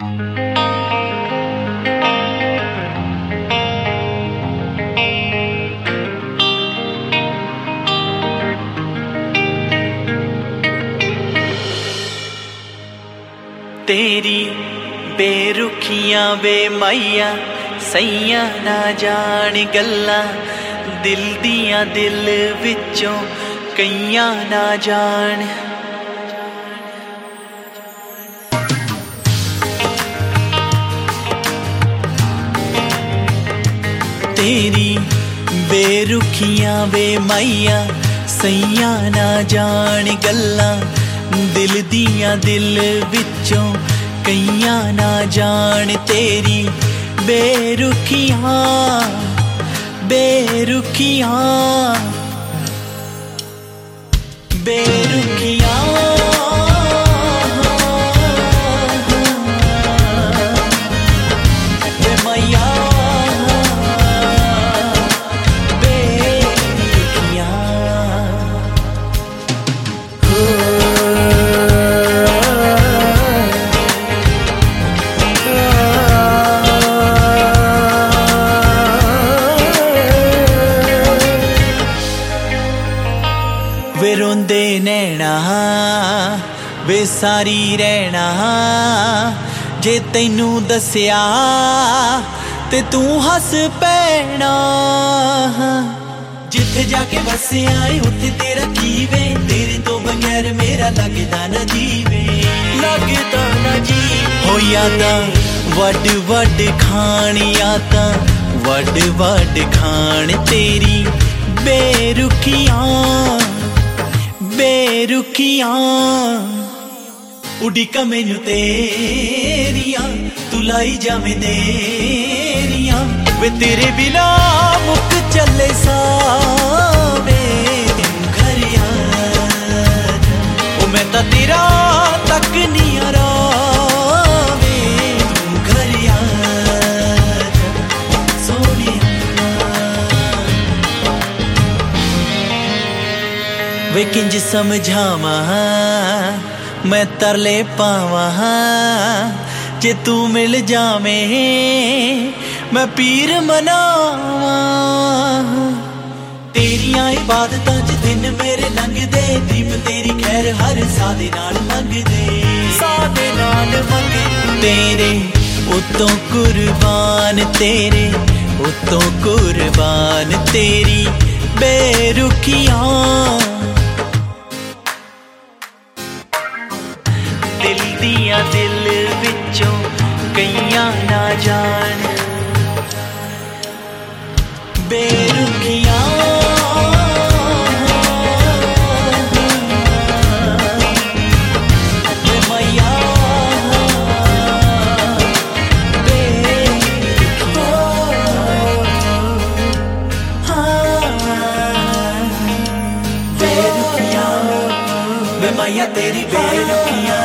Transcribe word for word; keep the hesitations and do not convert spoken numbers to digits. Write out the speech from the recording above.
तेरी बेरुखियां वे माइया सैया ना जान गल्ला दिल दियां दिल विचों कईयां ना जान। तेरी बेरुखियां वे माइया सैया ना जान गल्ला दिल दियां दिल विचों कईयां ना जान। तेरी बेरुखियां बेरुखियां बेरुखियां वे मैया बेरुखियां। वे रोंदे नैना वे सारी रहना जे तैनू दस्या ते तू हस पैना। जिथे जाके बसया उत्थे तेरा की वे तेरे तो बगैर मेरा लगदा ना जीवे लगदा ना जी। हो यादां वड वड खान यादां वड वड खान तेरी बेरुखियां बेरुखियां। उड़ीका मैनू तेरियां तू लाई जावे देरियां वे तेरे बिना मुक चले सावे तेनू घर याद ओ मैं तां तेरा तक नहीं आरावे तू घर याद सोनिया। वे किंज समझावां मैं तरले पावां जे तू मिल जावें मैं पीर मनावां। तेरियां इबादतां च दिन मेरे लंघदे दीप तेरी खैर हर सादे नाल मंगदे सादे नाल मंगदे। तेरे उत्तों कुर्बान तेरे उत्तों कुर्बान तेरी बेरुखियां दिल दियां दिल विचों कईयां ना जान बेरुखियां। वे मैया बेरुखियां बेरुखियां वे मैया तेरी बेरुखियां।